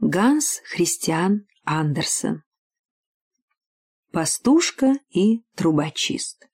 Ганс Христиан Андерсен. Пастушка и трубочист.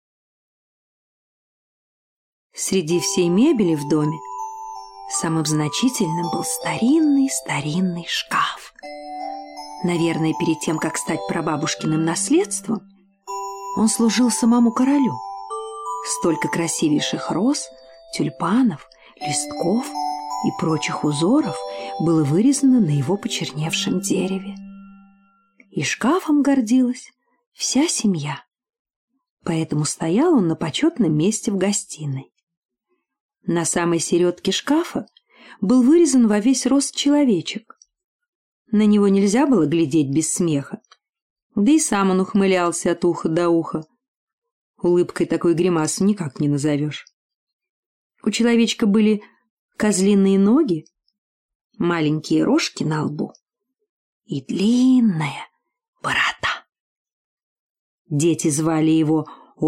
Среди всей мебели в доме самым значительным был старинный шкаф. Наверное, перед тем, как стать прабабушкиным наследством, он служил самому королю. Столько красивейших роз, тюльпанов, листков и прочих узоров было вырезано на его почерневшем дереве. И шкафом гордилась вся семья. Поэтому стоял он на почетном месте в гостиной. На самой середке шкафа был вырезан во весь рост человечек. На него нельзя было глядеть без смеха, да и сам он ухмылялся от уха до уха. Улыбкой такой гримасу никак не назовешь. У человечка были козлиные ноги, маленькие рожки на лбу и длинная борода. Дети звали его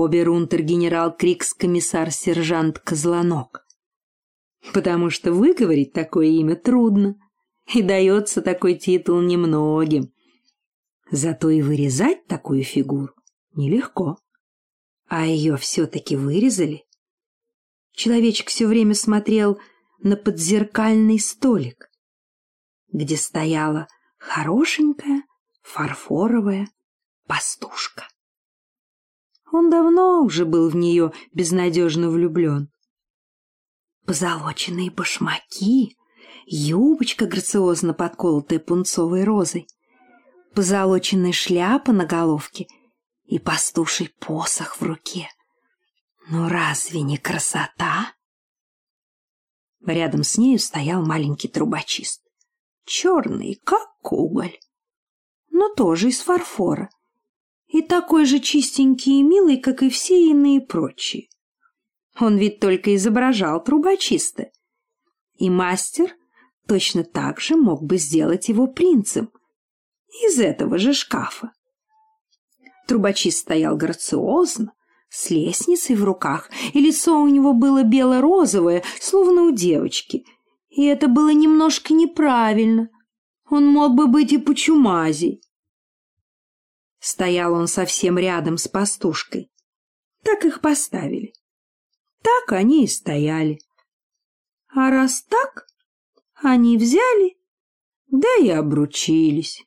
обер-унтер-генерал-крикс-комиссар-сержант Козлоног, потому что выговорить такое имя трудно, и дается такой титул немногим. Зато и вырезать такую фигуру нелегко. А ее все-таки вырезали. Человечек все время смотрел на подзеркальный столик, где стояла хорошенькая фарфоровая пастушка. Он давно уже был в нее безнадежно влюблен. Позолоченные башмаки, юбочка, грациозно подколотая пунцовой розой, позолоченная шляпа на головке и пастуший посох в руке. Ну разве не красота? Рядом с нею стоял маленький трубочист, черный, как уголь, но тоже из фарфора, и такой же чистенький и милый, как и все иные прочие. Он ведь только изображал трубочиста, и мастер точно так же мог бы сделать его принцем из этого же шкафа. Трубочист стоял грациозно, с лестницей в руках, и лицо у него было бело-розовое, словно у девочки, и это было немножко неправильно. Он мог бы быть и почумазей. Стоял он совсем рядом с пастушкой. Так их поставили. Так они и стояли. А раз так, они взяли, да и обручились.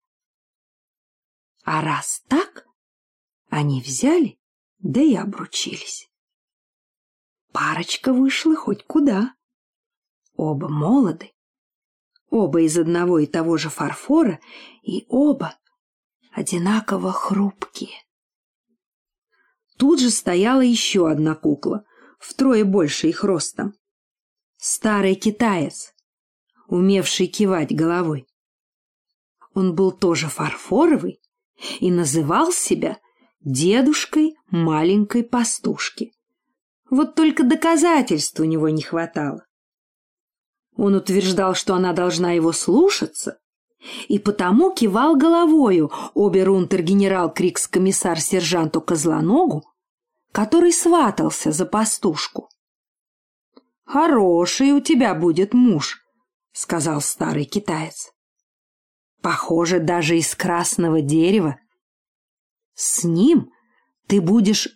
А раз так, они взяли, да и обручились. Парочка вышла хоть куда. Оба молоды, оба из одного и того же фарфора, и оба одинаково хрупкие. Тут же стояла еще одна кукла, втрое больше их ростом. Старый китаец, умевший кивать головой. Он был тоже фарфоровый и называл себя дедушкой маленькой пастушки. Вот только доказательств у него не хватало. Он утверждал, что она должна его слушаться, и потому кивал головою обер-унтер-генерал-крикс-комиссар-сержанту Козлоногу, который сватался за пастушку. «Хороший у тебя будет муж», — сказал старый китаец. «Похоже, даже из красного дерева. С ним ты будешь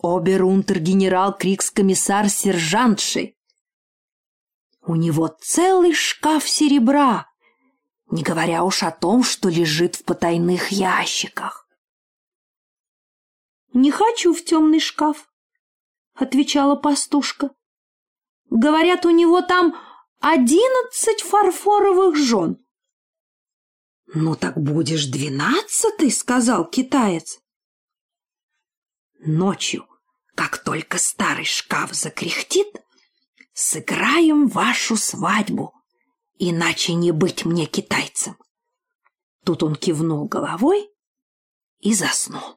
обер-унтер-генерал-крикс-комиссар-сержантшей. У него целый шкаф серебра, не говоря уж о том, что лежит в потайных ящиках». «Не хочу в темный шкаф», — отвечала пастушка. «Говорят, у него там 11 фарфоровых жен». «Ну так будешь 12-й», — сказал китаец. «Ночью, как только старый шкаф закряхтит, сыграем вашу свадьбу, иначе не быть мне китайцем». Тут он кивнул головой и заснул.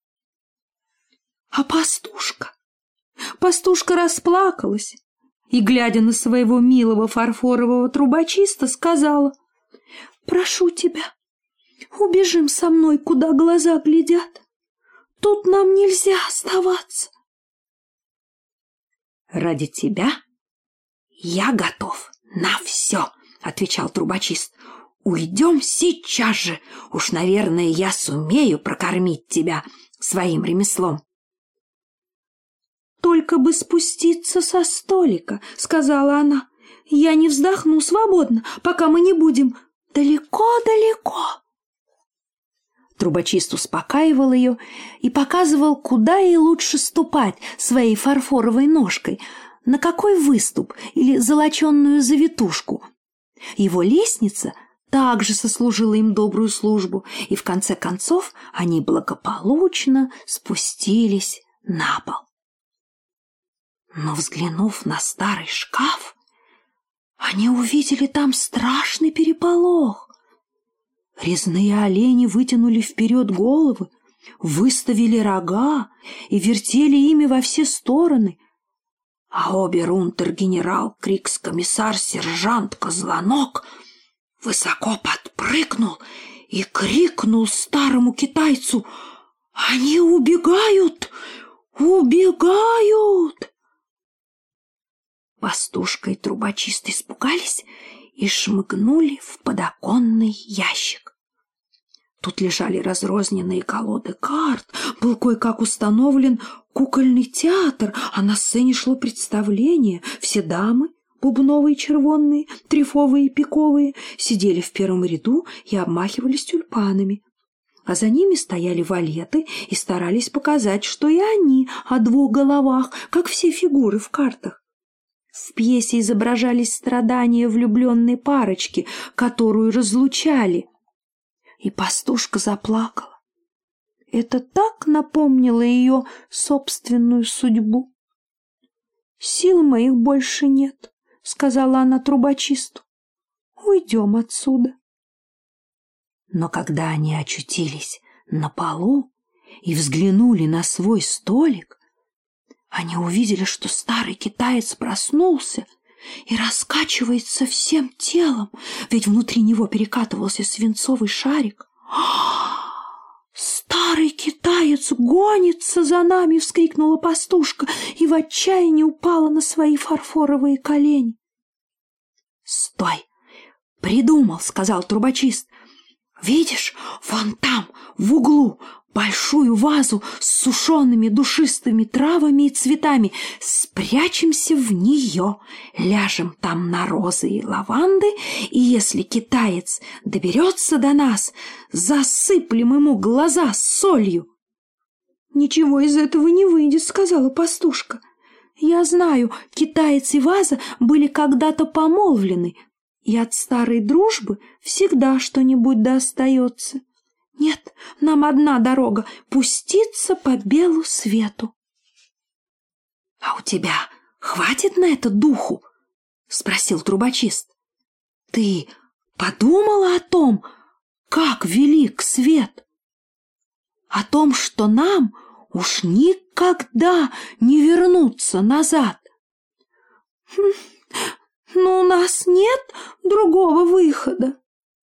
А пастушка расплакалась и, глядя на своего милого фарфорового трубочиста, сказала: «Прошу тебя, убежим со мной, куда глаза глядят. Тут нам нельзя оставаться». «Ради тебя я готов на все», — отвечал трубочист. уйдем сейчас же. Уж, наверное, я сумею прокормить тебя своим ремеслом. «Только бы спуститься со столика», — сказала она. «Я не вздохну свободно, пока мы не будем далеко-далеко». Трубочист успокаивал ее и показывал, куда ей лучше ступать своей фарфоровой ножкой, на какой выступ или золоченую завитушку. Его лестница также сослужила им добрую службу, и в конце концов они благополучно спустились на пол. Но, взглянув на старый шкаф, они увидели там страшный переполох. Резные олени вытянули вперед головы, выставили рога и вертели ими во все стороны, а обер-унтер-генерал, крикс-комиссар, сержант Козлонок высоко подпрыгнул и крикнул старому китайцу: «Они убегают! Убегают!» Пастушка и трубочист испугались и шмыгнули в подоконный ящик. Тут лежали разрозненные колоды карт, был кое-как установлен кукольный театр, а на сцене шло представление. Все дамы, бубновые, червонные, трефовые и пиковые, сидели в первом ряду и обмахивались тюльпанами. А за ними стояли валеты и старались показать, что и они о двух головах, как все фигуры в картах. В пьесе изображались страдания влюбленной парочки, которую разлучали. И пастушка заплакала. Это так напомнило ее собственную судьбу. «Сил моих больше нет», — сказала она трубочисту. «Уйдем отсюда». Но когда они очутились на полу и взглянули на свой столик, они увидели, что старый китаец проснулся и раскачивается всем телом, ведь внутри него перекатывался свинцовый шарик. «Старый китаец гонится за нами!» — вскрикнула пастушка и в отчаянии упала на свои фарфоровые колени. «Стой! Придумал!» — сказал трубочист. «Видишь, вон там, в углу, большую вазу с сушеными душистыми травами и цветами. Спрячемся в нее, ляжем там на розы и лаванды, и если китаец доберется до нас, засыплем ему глаза солью». «Ничего из этого не выйдет», — сказала пастушка. «Я знаю, китаец и ваза были когда-то помолвлены, и от старой дружбы всегда что-нибудь да остается. Нет, нам одна дорога — пуститься по белу свету». «А у тебя хватит на это духу?» — спросил трубочист. «Ты подумала о том, как велик свет? О том, что нам уж никогда не вернуться назад?» «Но у нас нет другого выхода».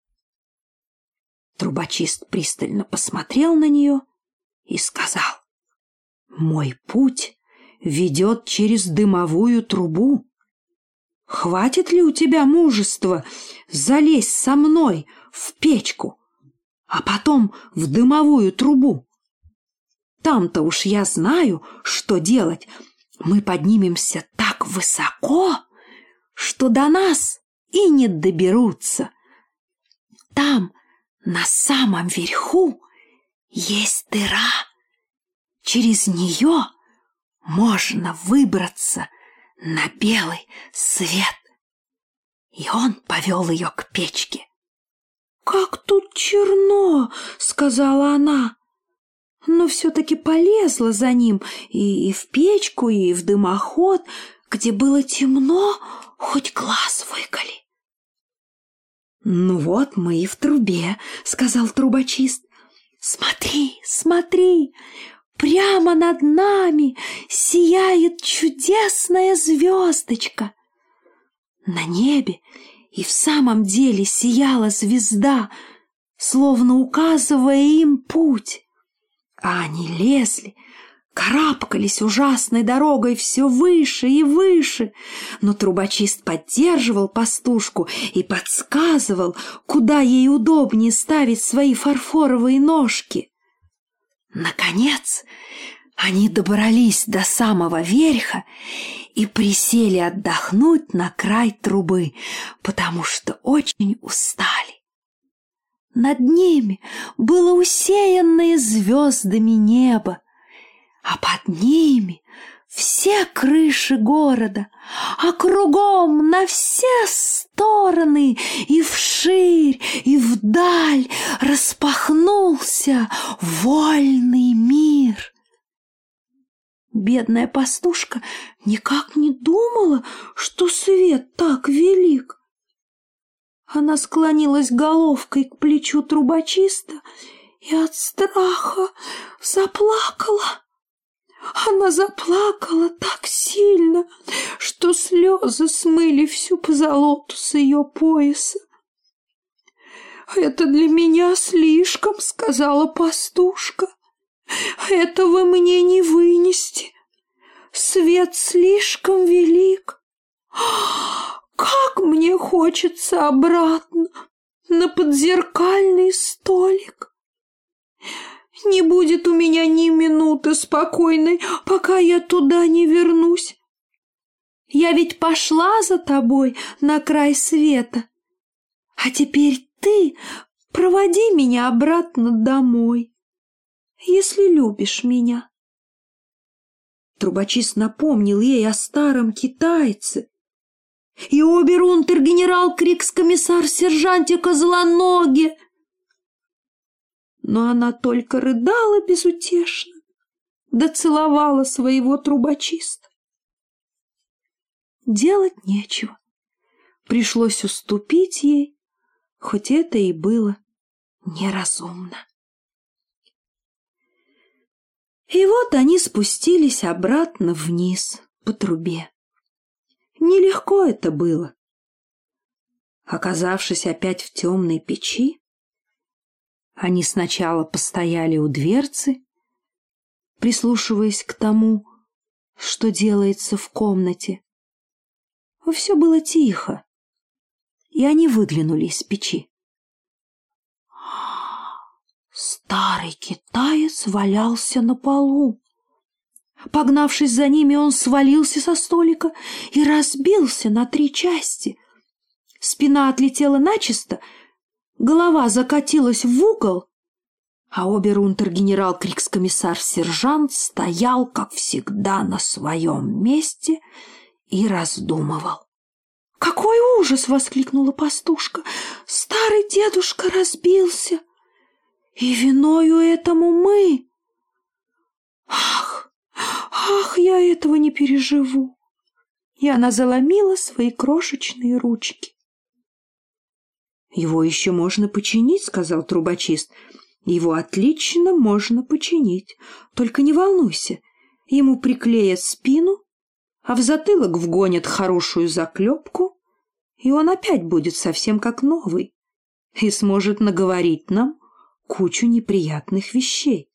Трубочист пристально посмотрел на нее и сказал: «Мой путь ведет через дымовую трубу. Хватит ли у тебя мужества залезть со мной в печку, а потом в дымовую трубу? Там-то уж я знаю, что делать. Мы поднимемся так высоко, что до нас и не доберутся. Там, на самом верху, есть дыра. Через нее можно выбраться на белый свет». И он повел ее к печке. «Как тут черно!» — сказала она. Но все-таки полезла за ним и в печку, и в дымоход, где было темно, хоть глаз выколи. «Ну вот мы и в трубе», — сказал трубочист. «Смотри, смотри, прямо над нами сияет чудесная звездочка». На небе и в самом деле сияла звезда, словно указывая им путь. А они лезли вскарабкались ужасной дорогой все выше и выше, но трубочист поддерживал пастушку и подсказывал, куда ей удобнее ставить свои фарфоровые ножки. Наконец, они добрались до самого верха и присели отдохнуть на край трубы, потому что очень устали. Над ними было усеянное звездами небо, а под ними все крыши города, а кругом на все стороны и вширь, и вдаль распахнулся вольный мир. Бедная пастушка никак не думала, что свет так велик. Она склонилась головкой к плечу трубочиста и от страха заплакала. Она заплакала так сильно, что слезы смыли всю позолоту с ее пояса. «Это для меня слишком», — сказала пастушка. «Этого мне не вынести. Свет слишком велик. Как мне хочется обратно на подзеркальный столик. Не будет у меня ни минуты спокойной, пока я туда не вернусь. Я ведь пошла за тобой на край света, а теперь ты проводи меня обратно домой, если любишь меня». Трубочист напомнил ей о старом китайце и обер-унтер-генерал крикс-комиссар-сержанте Козлоноге. Но она только рыдала безутешно, да целовала своего трубочиста. Делать нечего. Пришлось уступить ей, хоть это и было неразумно. И вот они спустились обратно вниз по трубе. Нелегко это было. Оказавшись опять в темной печи, они сначала постояли у дверцы, прислушиваясь к тому, что делается в комнате. Все было тихо, и они выглянули из печи. Старый китаец валялся на полу. Погнавшись за ними, он свалился со столика и разбился на 3 части. Спина отлетела начисто, голова закатилась в угол, а обер-унтер-генерал крикс-комиссар-сержант стоял, как всегда, на своем месте и раздумывал. «Какой ужас!» — воскликнула пастушка. «Старый дедушка разбился, и виною этому мы! Ах, я этого не переживу!» И она заломила свои крошечные ручки. «Его еще можно починить», — сказал трубочист. «Его отлично можно починить. Только не волнуйся, ему приклеят спину, а в затылок вгонят хорошую заклепку, и он опять будет совсем как новый и сможет наговорить нам кучу неприятных вещей».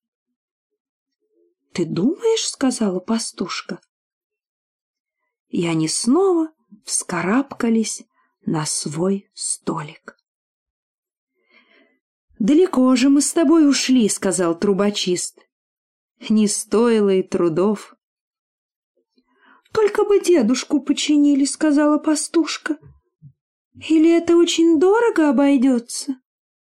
«Ты думаешь?» — сказала пастушка. И они снова вскарабкались на свой столик. «Далеко же мы с тобой ушли», — сказал трубочист. «Не стоило и трудов». «Только бы дедушку починили», — сказала пастушка. «Или это очень дорого обойдется?»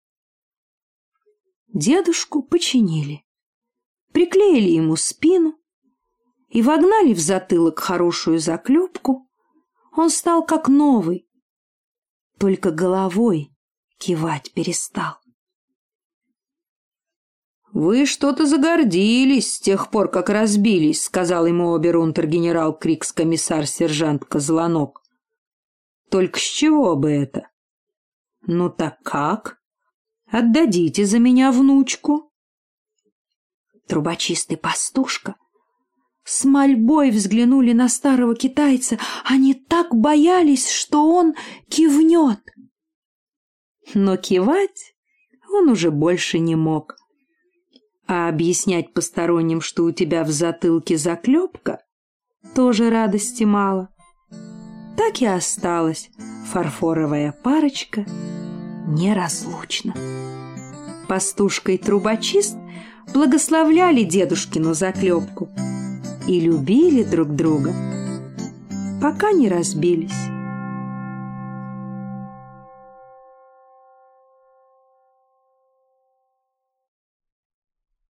Дедушку починили, приклеили ему спину и вогнали в затылок хорошую заклепку. Он стал как новый, только головой кивать перестал. «Вы что-то загордились с тех пор, как разбились», — сказал ему обер-унтер-генерал крикс-комиссар-сержант Козлоног. «Только с чего бы это? Ну так как? Отдадите за меня внучку». Трубочист и пастушка с мольбой взглянули на старого китайца. Они так боялись, что он кивнет. Но кивать он уже больше не мог. А объяснять посторонним, что у тебя в затылке заклепка, тоже радости мало. Так и осталась фарфоровая парочка неразлучна. Пастушка и трубочист благословляли дедушкину заклепку и любили друг друга, пока не разбились.